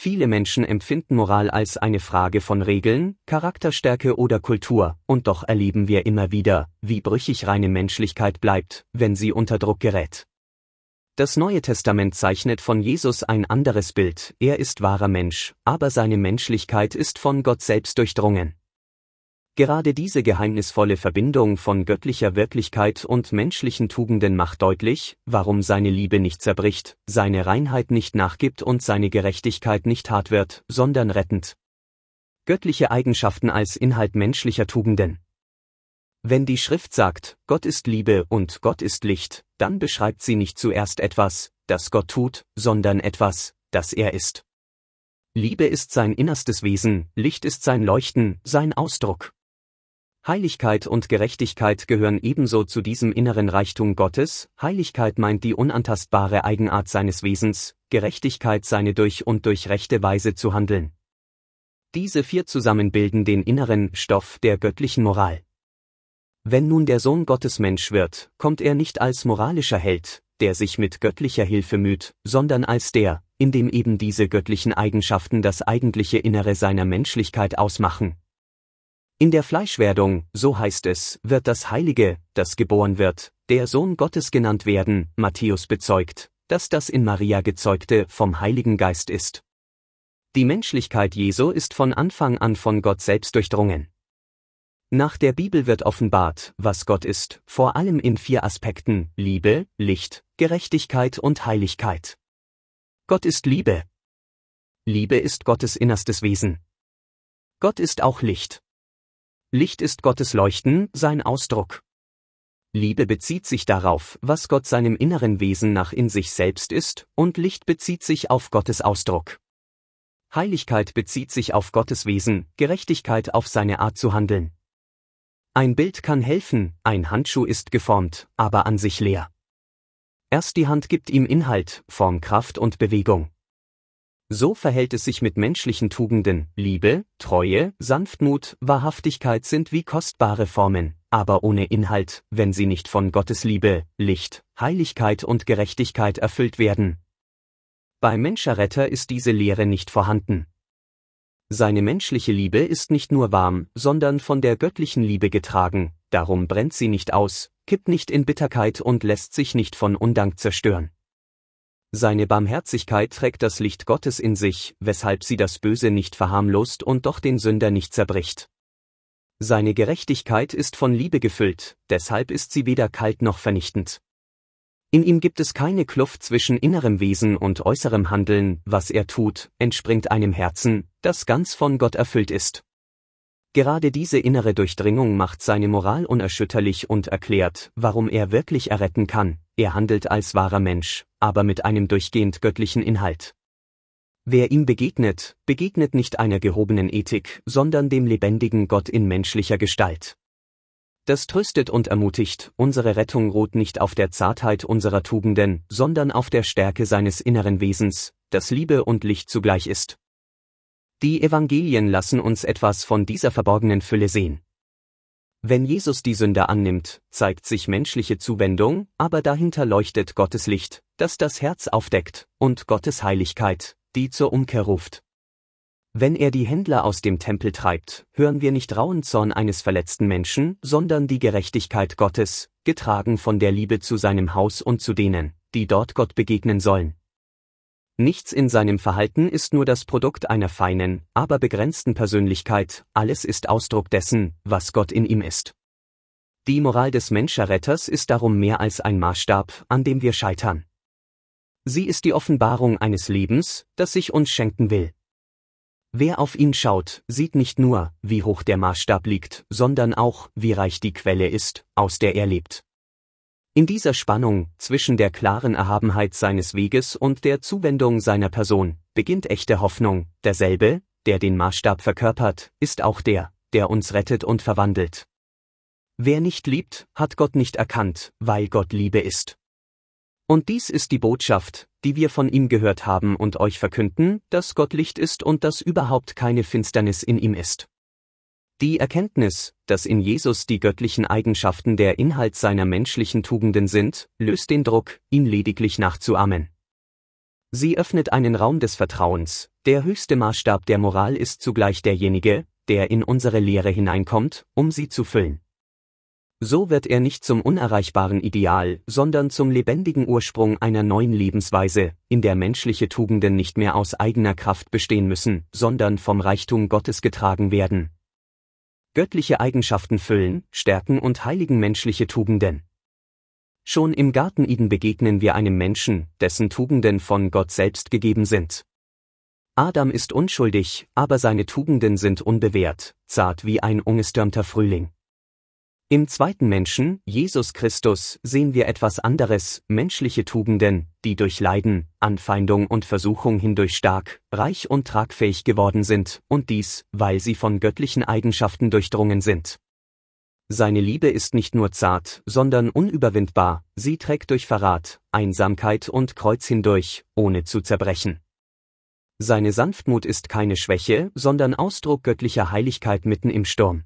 Viele Menschen empfinden Moral als eine Frage von Regeln, Charakterstärke oder Kultur, und doch erleben wir immer wieder, wie brüchig reine Menschlichkeit bleibt, wenn sie unter Druck gerät. Das Neue Testament zeichnet von Jesus ein anderes Bild, er ist wahrer Mensch, aber seine Menschlichkeit ist von Gott selbst durchdrungen. Gerade diese geheimnisvolle Verbindung von göttlicher Wirklichkeit und menschlichen Tugenden macht deutlich, warum seine Liebe nicht zerbricht, seine Reinheit nicht nachgibt und seine Gerechtigkeit nicht hart wird, sondern rettend. Göttliche Eigenschaften als Inhalt menschlicher Tugenden. Wenn die Schrift sagt, Gott ist Liebe und Gott ist Licht, dann beschreibt sie nicht zuerst etwas, das Gott tut, sondern etwas, das er ist. Liebe ist sein innerstes Wesen, Licht ist sein Leuchten, sein Ausdruck. Heiligkeit und Gerechtigkeit gehören ebenso zu diesem inneren Reichtum Gottes. Heiligkeit meint die unantastbare Eigenart seines Wesens, Gerechtigkeit seine durch und durch rechte Weise zu handeln. Diese vier zusammen bilden den inneren Stoff der göttlichen Moral. Wenn nun der Sohn Gottes Mensch wird, kommt er nicht als moralischer Held, der sich mit göttlicher Hilfe müht, sondern als der, in dem eben diese göttlichen Eigenschaften das eigentliche Innere seiner Menschlichkeit ausmachen. In der Fleischwerdung, so heißt es, wird das Heilige, das geboren wird, der Sohn Gottes genannt werden. Matthäus bezeugt, dass das in Maria Gezeugte vom Heiligen Geist ist. Die Menschlichkeit Jesu ist von Anfang an von Gott selbst durchdrungen. Nach der Bibel wird offenbart, was Gott ist, vor allem in 4 Aspekten: Liebe, Licht, Gerechtigkeit und Heiligkeit. Gott ist Liebe. Liebe ist Gottes innerstes Wesen. Gott ist auch Licht. Licht ist Gottes Leuchten, sein Ausdruck. Liebe bezieht sich darauf, was Gott seinem inneren Wesen nach in sich selbst ist, und Licht bezieht sich auf Gottes Ausdruck. Heiligkeit bezieht sich auf Gottes Wesen, Gerechtigkeit auf seine Art zu handeln. Ein Bild kann helfen, ein Handschuh ist geformt, aber an sich leer. Erst die Hand gibt ihm Inhalt, Form, Kraft und Bewegung. So verhält es sich mit menschlichen Tugenden. Liebe, Treue, Sanftmut, Wahrhaftigkeit sind wie kostbare Formen, aber ohne Inhalt, wenn sie nicht von Gottes Liebe, Licht, Heiligkeit und Gerechtigkeit erfüllt werden. Beim Menschenretter ist diese Lehre nicht vorhanden. Seine menschliche Liebe ist nicht nur warm, sondern von der göttlichen Liebe getragen, darum brennt sie nicht aus, kippt nicht in Bitterkeit und lässt sich nicht von Undank zerstören. Seine Barmherzigkeit trägt das Licht Gottes in sich, weshalb sie das Böse nicht verharmlost und doch den Sünder nicht zerbricht. Seine Gerechtigkeit ist von Liebe gefüllt, deshalb ist sie weder kalt noch vernichtend. In ihm gibt es keine Kluft zwischen innerem Wesen und äußerem Handeln, was er tut, entspringt einem Herzen, das ganz von Gott erfüllt ist. Gerade diese innere Durchdringung macht seine Moral unerschütterlich und erklärt, warum er wirklich erretten kann. Er handelt als wahrer Mensch, aber mit einem durchgehend göttlichen Inhalt. Wer ihm begegnet, begegnet nicht einer gehobenen Ethik, sondern dem lebendigen Gott in menschlicher Gestalt. Das tröstet und ermutigt, unsere Rettung ruht nicht auf der Zartheit unserer Tugenden, sondern auf der Stärke seines inneren Wesens, das Liebe und Licht zugleich ist. Die Evangelien lassen uns etwas von dieser verborgenen Fülle sehen. Wenn Jesus die Sünder annimmt, zeigt sich menschliche Zuwendung, aber dahinter leuchtet Gottes Licht, das das Herz aufdeckt, und Gottes Heiligkeit, die zur Umkehr ruft. Wenn er die Händler aus dem Tempel treibt, hören wir nicht rauen Zorn eines verletzten Menschen, sondern die Gerechtigkeit Gottes, getragen von der Liebe zu seinem Haus und zu denen, die dort Gott begegnen sollen. Nichts in seinem Verhalten ist nur das Produkt einer feinen, aber begrenzten Persönlichkeit, alles ist Ausdruck dessen, was Gott in ihm ist. Die Moral des Menschenretters ist darum mehr als ein Maßstab, an dem wir scheitern. Sie ist die Offenbarung eines Lebens, das sich uns schenken will. Wer auf ihn schaut, sieht nicht nur, wie hoch der Maßstab liegt, sondern auch, wie reich die Quelle ist, aus der er lebt. In dieser Spannung, zwischen der klaren Erhabenheit seines Weges und der Zuwendung seiner Person, beginnt echte Hoffnung. Derselbe, der den Maßstab verkörpert, ist auch der, der uns rettet und verwandelt. Wer nicht liebt, hat Gott nicht erkannt, weil Gott Liebe ist. Und dies ist die Botschaft, die wir von ihm gehört haben und euch verkünden, dass Gott Licht ist und dass überhaupt keine Finsternis in ihm ist. Die Erkenntnis, dass in Jesus die göttlichen Eigenschaften der Inhalt seiner menschlichen Tugenden sind, löst den Druck, ihn lediglich nachzuahmen. Sie öffnet einen Raum des Vertrauens. Der höchste Maßstab der Moral ist zugleich derjenige, der in unsere Lehre hineinkommt, um sie zu füllen. So wird er nicht zum unerreichbaren Ideal, sondern zum lebendigen Ursprung einer neuen Lebensweise, in der menschliche Tugenden nicht mehr aus eigener Kraft bestehen müssen, sondern vom Reichtum Gottes getragen werden. Göttliche Eigenschaften füllen, stärken und heiligen menschliche Tugenden. Schon im Garten Eden begegnen wir einem Menschen, dessen Tugenden von Gott selbst gegeben sind. Adam ist unschuldig, aber seine Tugenden sind unbewehrt, zart wie ein ungestürmter Frühling. Im zweiten Menschen, Jesus Christus, sehen wir etwas anderes, menschliche Tugenden, die durch Leiden, Anfeindung und Versuchung hindurch stark, reich und tragfähig geworden sind, und dies, weil sie von göttlichen Eigenschaften durchdrungen sind. Seine Liebe ist nicht nur zart, sondern unüberwindbar, sie trägt durch Verrat, Einsamkeit und Kreuz hindurch, ohne zu zerbrechen. Seine Sanftmut ist keine Schwäche, sondern Ausdruck göttlicher Heiligkeit mitten im Sturm.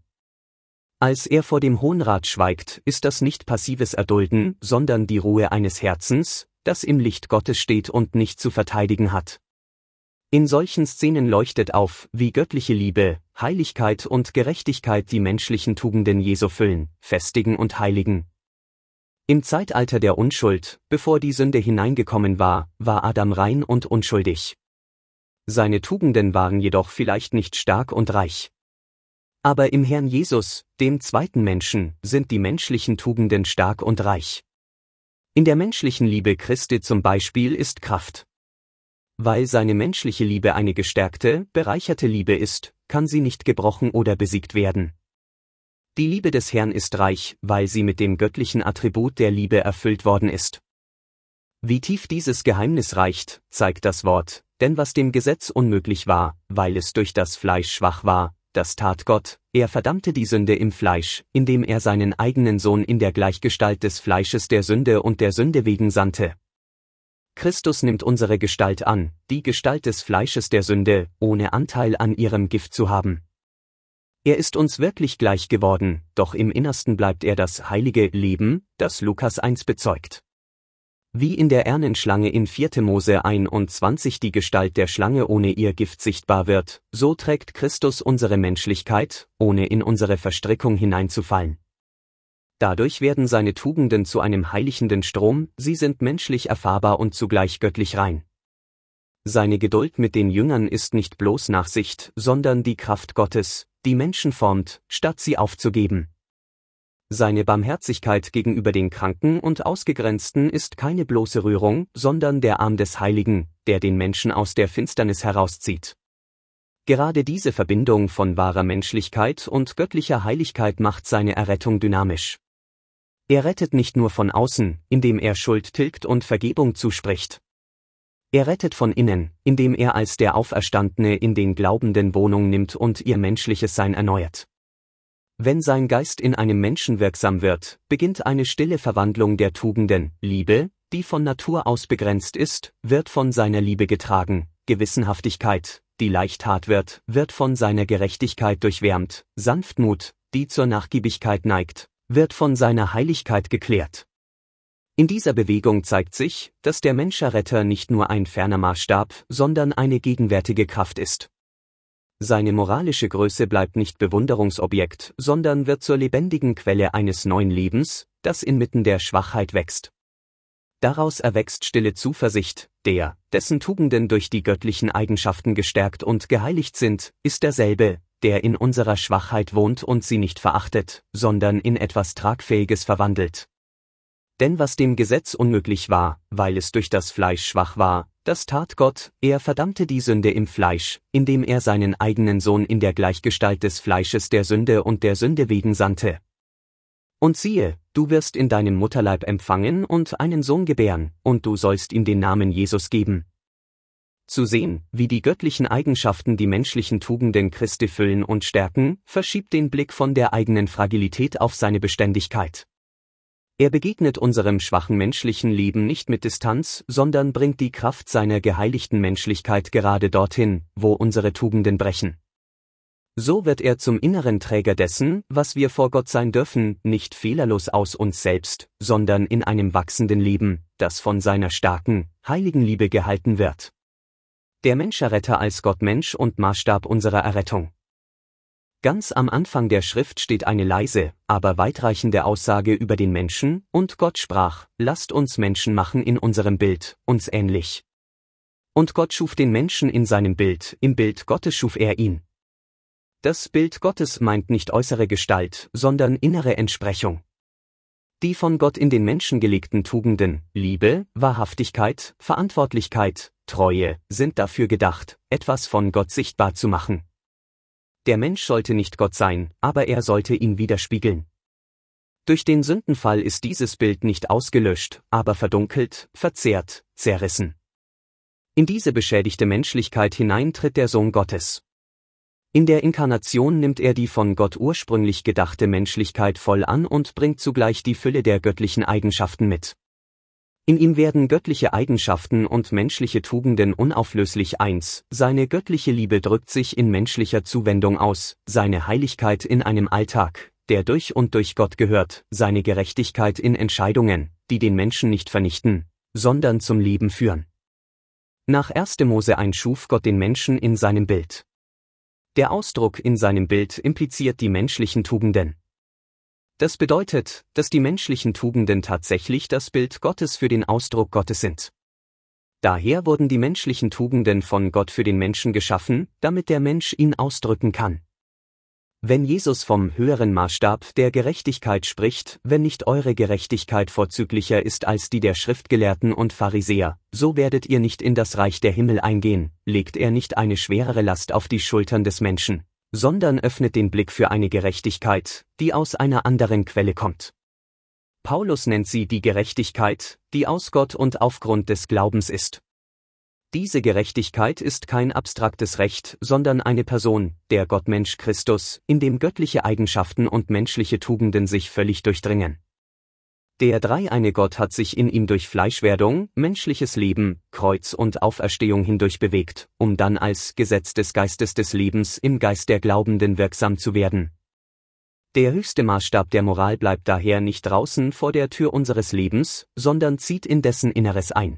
Als er vor dem Hohen Rat schweigt, ist das nicht passives Erdulden, sondern die Ruhe eines Herzens, das im Licht Gottes steht und nicht zu verteidigen hat. In solchen Szenen leuchtet auf, wie göttliche Liebe, Heiligkeit und Gerechtigkeit die menschlichen Tugenden Jesu füllen, festigen und heiligen. Im Zeitalter der Unschuld, bevor die Sünde hineingekommen war, war Adam rein und unschuldig. Seine Tugenden waren jedoch vielleicht nicht stark und reich. Aber im Herrn Jesus, dem zweiten Menschen, sind die menschlichen Tugenden stark und reich. In der menschlichen Liebe Christi zum Beispiel ist Kraft. Weil seine menschliche Liebe eine gestärkte, bereicherte Liebe ist, kann sie nicht gebrochen oder besiegt werden. Die Liebe des Herrn ist reich, weil sie mit dem göttlichen Attribut der Liebe erfüllt worden ist. Wie tief dieses Geheimnis reicht, zeigt das Wort, denn was dem Gesetz unmöglich war, weil es durch das Fleisch schwach war, das tat Gott, er verdammte die Sünde im Fleisch, indem er seinen eigenen Sohn in der Gleichgestalt des Fleisches der Sünde und der Sünde wegen sandte. Christus nimmt unsere Gestalt an, die Gestalt des Fleisches der Sünde, ohne Anteil an ihrem Gift zu haben. Er ist uns wirklich gleich geworden, doch im Innersten bleibt er das heilige Leben, das Lukas 1 bezeugt. Wie in der Ernenschlange in 4. Mose 21 die Gestalt der Schlange ohne ihr Gift sichtbar wird, so trägt Christus unsere Menschlichkeit, ohne in unsere Verstrickung hineinzufallen. Dadurch werden seine Tugenden zu einem heilichenden Strom, sie sind menschlich erfahrbar und zugleich göttlich rein. Seine Geduld mit den Jüngern ist nicht bloß Nachsicht, sondern die Kraft Gottes, die Menschen formt, statt sie aufzugeben. Seine Barmherzigkeit gegenüber den Kranken und Ausgegrenzten ist keine bloße Rührung, sondern der Arm des Heiligen, der den Menschen aus der Finsternis herauszieht. Gerade diese Verbindung von wahrer Menschlichkeit und göttlicher Heiligkeit macht seine Errettung dynamisch. Er rettet nicht nur von außen, indem er Schuld tilgt und Vergebung zuspricht. Er rettet von innen, indem er als der Auferstandene in den Glaubenden Wohnung nimmt und ihr menschliches Sein erneuert. Wenn sein Geist in einem Menschen wirksam wird, beginnt eine stille Verwandlung der Tugenden. Liebe, die von Natur aus begrenzt ist, wird von seiner Liebe getragen. Gewissenhaftigkeit, die leicht hart wird, wird von seiner Gerechtigkeit durchwärmt. Sanftmut, die zur Nachgiebigkeit neigt, wird von seiner Heiligkeit geklärt. In dieser Bewegung zeigt sich, dass der Menschenretter nicht nur ein ferner Maßstab, sondern eine gegenwärtige Kraft ist. Seine moralische Größe bleibt nicht Bewunderungsobjekt, sondern wird zur lebendigen Quelle eines neuen Lebens, das inmitten der Schwachheit wächst. Daraus erwächst stille Zuversicht, dessen Tugenden durch die göttlichen Eigenschaften gestärkt und geheiligt sind, ist derselbe, der in unserer Schwachheit wohnt und sie nicht verachtet, sondern in etwas Tragfähiges verwandelt. Denn was dem Gesetz unmöglich war, weil es durch das Fleisch schwach war, das tat Gott, er verdammte die Sünde im Fleisch, indem er seinen eigenen Sohn in der Gleichgestalt des Fleisches der Sünde und der Sünde wegen sandte. Und siehe, du wirst in deinem Mutterleib empfangen und einen Sohn gebären, und du sollst ihm den Namen Jesus geben. Zu sehen, wie die göttlichen Eigenschaften die menschlichen Tugenden Christi füllen und stärken, verschiebt den Blick von der eigenen Fragilität auf seine Beständigkeit. Er begegnet unserem schwachen menschlichen Leben nicht mit Distanz, sondern bringt die Kraft seiner geheiligten Menschlichkeit gerade dorthin, wo unsere Tugenden brechen. So wird er zum inneren Träger dessen, was wir vor Gott sein dürfen, nicht fehlerlos aus uns selbst, sondern in einem wachsenden Leben, das von seiner starken, heiligen Liebe gehalten wird. Der Menschenretter als Gottmensch und Maßstab unserer Errettung. Ganz am Anfang der Schrift steht eine leise, aber weitreichende Aussage über den Menschen, und Gott sprach: Lasst uns Menschen machen in unserem Bild, uns ähnlich. Und Gott schuf den Menschen in seinem Bild, im Bild Gottes schuf er ihn. Das Bild Gottes meint nicht äußere Gestalt, sondern innere Entsprechung. Die von Gott in den Menschen gelegten Tugenden, Liebe, Wahrhaftigkeit, Verantwortlichkeit, Treue, sind dafür gedacht, etwas von Gott sichtbar zu machen. Der Mensch sollte nicht Gott sein, aber er sollte ihn widerspiegeln. Durch den Sündenfall ist dieses Bild nicht ausgelöscht, aber verdunkelt, verzerrt, zerrissen. In diese beschädigte Menschlichkeit hinein tritt der Sohn Gottes. In der Inkarnation nimmt er die von Gott ursprünglich gedachte Menschlichkeit voll an und bringt zugleich die Fülle der göttlichen Eigenschaften mit. In ihm werden göttliche Eigenschaften und menschliche Tugenden unauflöslich eins, seine göttliche Liebe drückt sich in menschlicher Zuwendung aus, seine Heiligkeit in einem Alltag, der durch und durch Gott gehört, seine Gerechtigkeit in Entscheidungen, die den Menschen nicht vernichten, sondern zum Leben führen. Nach 1. Mose 1 schuf Gott den Menschen in seinem Bild. Der Ausdruck in seinem Bild impliziert die menschlichen Tugenden. Das bedeutet, dass die menschlichen Tugenden tatsächlich das Bild Gottes für den Ausdruck Gottes sind. Daher wurden die menschlichen Tugenden von Gott für den Menschen geschaffen, damit der Mensch ihn ausdrücken kann. Wenn Jesus vom höheren Maßstab der Gerechtigkeit spricht, wenn nicht eure Gerechtigkeit vorzüglicher ist als die der Schriftgelehrten und Pharisäer, so werdet ihr nicht in das Reich der Himmel eingehen, legt er nicht eine schwerere Last auf die Schultern des Menschen, sondern öffnet den Blick für eine Gerechtigkeit, die aus einer anderen Quelle kommt. Paulus nennt sie die Gerechtigkeit, die aus Gott und aufgrund des Glaubens ist. Diese Gerechtigkeit ist kein abstraktes Recht, sondern eine Person, der Gottmensch Christus, in dem göttliche Eigenschaften und menschliche Tugenden sich völlig durchdringen. Der dreieine Gott hat sich in ihm durch Fleischwerdung, menschliches Leben, Kreuz und Auferstehung hindurch bewegt, um dann als Gesetz des Geistes des Lebens im Geist der Glaubenden wirksam zu werden. Der höchste Maßstab der Moral bleibt daher nicht draußen vor der Tür unseres Lebens, sondern zieht in dessen Inneres ein.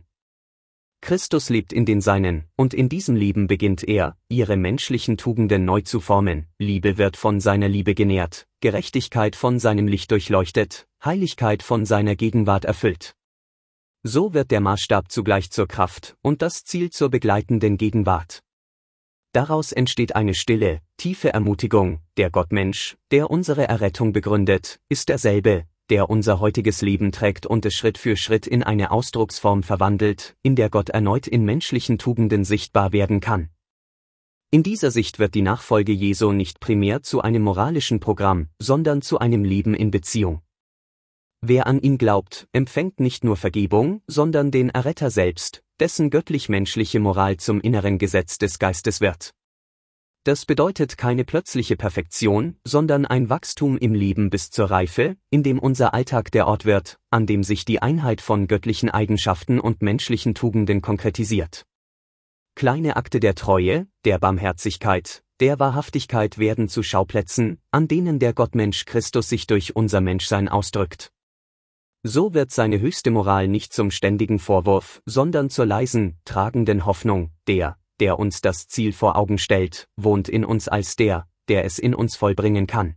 Christus lebt in den Seinen, und in diesem Leben beginnt er, ihre menschlichen Tugenden neu zu formen, Liebe wird von seiner Liebe genährt, Gerechtigkeit von seinem Licht durchleuchtet, Heiligkeit von seiner Gegenwart erfüllt. So wird der Maßstab zugleich zur Kraft und das Ziel zur begleitenden Gegenwart. Daraus entsteht eine stille, tiefe Ermutigung: Der Gottmensch, der unsere Errettung begründet, ist derselbe, der unser heutiges Leben trägt und es Schritt für Schritt in eine Ausdrucksform verwandelt, in der Gott erneut in menschlichen Tugenden sichtbar werden kann. In dieser Sicht wird die Nachfolge Jesu nicht primär zu einem moralischen Programm, sondern zu einem Leben in Beziehung. Wer an ihn glaubt, empfängt nicht nur Vergebung, sondern den Erretter selbst, dessen göttlich-menschliche Moral zum inneren Gesetz des Geistes wird. Das bedeutet keine plötzliche Perfektion, sondern ein Wachstum im Leben bis zur Reife, in dem unser Alltag der Ort wird, an dem sich die Einheit von göttlichen Eigenschaften und menschlichen Tugenden konkretisiert. Kleine Akte der Treue, der Barmherzigkeit, der Wahrhaftigkeit werden zu Schauplätzen, an denen der Gottmensch Christus sich durch unser Menschsein ausdrückt. So wird seine höchste Moral nicht zum ständigen Vorwurf, sondern zur leisen, tragenden Hoffnung: Der uns das Ziel vor Augen stellt, wohnt in uns als der es in uns vollbringen kann.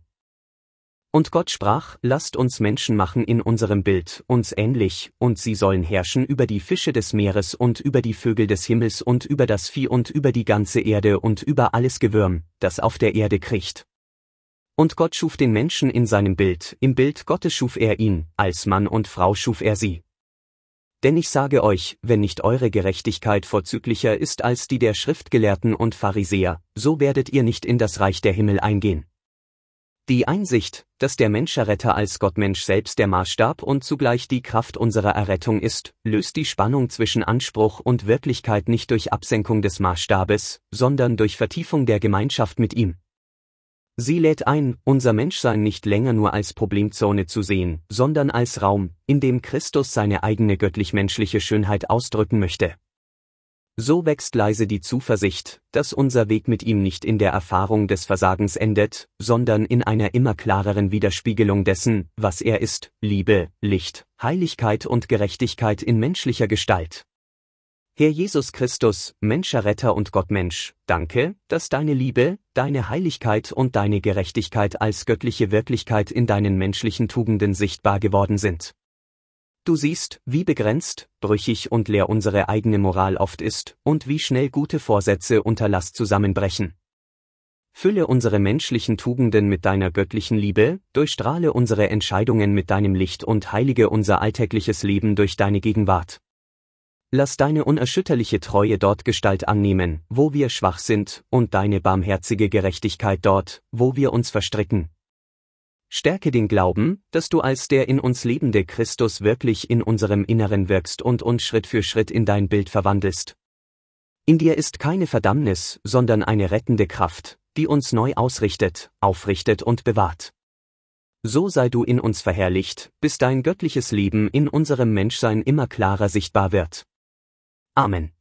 Und Gott sprach: Lasst uns Menschen machen in unserem Bild, uns ähnlich, und sie sollen herrschen über die Fische des Meeres und über die Vögel des Himmels und über das Vieh und über die ganze Erde und über alles Gewürm, das auf der Erde kriecht. Und Gott schuf den Menschen in seinem Bild, im Bild Gottes schuf er ihn, als Mann und Frau schuf er sie. Denn ich sage euch, wenn nicht eure Gerechtigkeit vorzüglicher ist als die der Schriftgelehrten und Pharisäer, so werdet ihr nicht in das Reich der Himmel eingehen. Die Einsicht, dass der Menschenretter als Gottmensch selbst der Maßstab und zugleich die Kraft unserer Errettung ist, löst die Spannung zwischen Anspruch und Wirklichkeit nicht durch Absenkung des Maßstabes, sondern durch Vertiefung der Gemeinschaft mit ihm. Sie lädt ein, unser Menschsein nicht länger nur als Problemzone zu sehen, sondern als Raum, in dem Christus seine eigene göttlich-menschliche Schönheit ausdrücken möchte. So wächst leise die Zuversicht, dass unser Weg mit ihm nicht in der Erfahrung des Versagens endet, sondern in einer immer klareren Widerspiegelung dessen, was er ist: Liebe, Licht, Heiligkeit und Gerechtigkeit in menschlicher Gestalt. Herr Jesus Christus, Menschenretter und Gottmensch, danke, dass deine Liebe, deine Heiligkeit und deine Gerechtigkeit als göttliche Wirklichkeit in deinen menschlichen Tugenden sichtbar geworden sind. Du siehst, wie begrenzt, brüchig und leer unsere eigene Moral oft ist und wie schnell gute Vorsätze unter Last zusammenbrechen. Fülle unsere menschlichen Tugenden mit deiner göttlichen Liebe, durchstrahle unsere Entscheidungen mit deinem Licht und heilige unser alltägliches Leben durch deine Gegenwart. Lass deine unerschütterliche Treue dort Gestalt annehmen, wo wir schwach sind, und deine barmherzige Gerechtigkeit dort, wo wir uns verstricken. Stärke den Glauben, dass du als der in uns lebende Christus wirklich in unserem Inneren wirkst und uns Schritt für Schritt in dein Bild verwandelst. In dir ist keine Verdammnis, sondern eine rettende Kraft, die uns neu ausrichtet, aufrichtet und bewahrt. So sei du in uns verherrlicht, bis dein göttliches Leben in unserem Menschsein immer klarer sichtbar wird. Amen.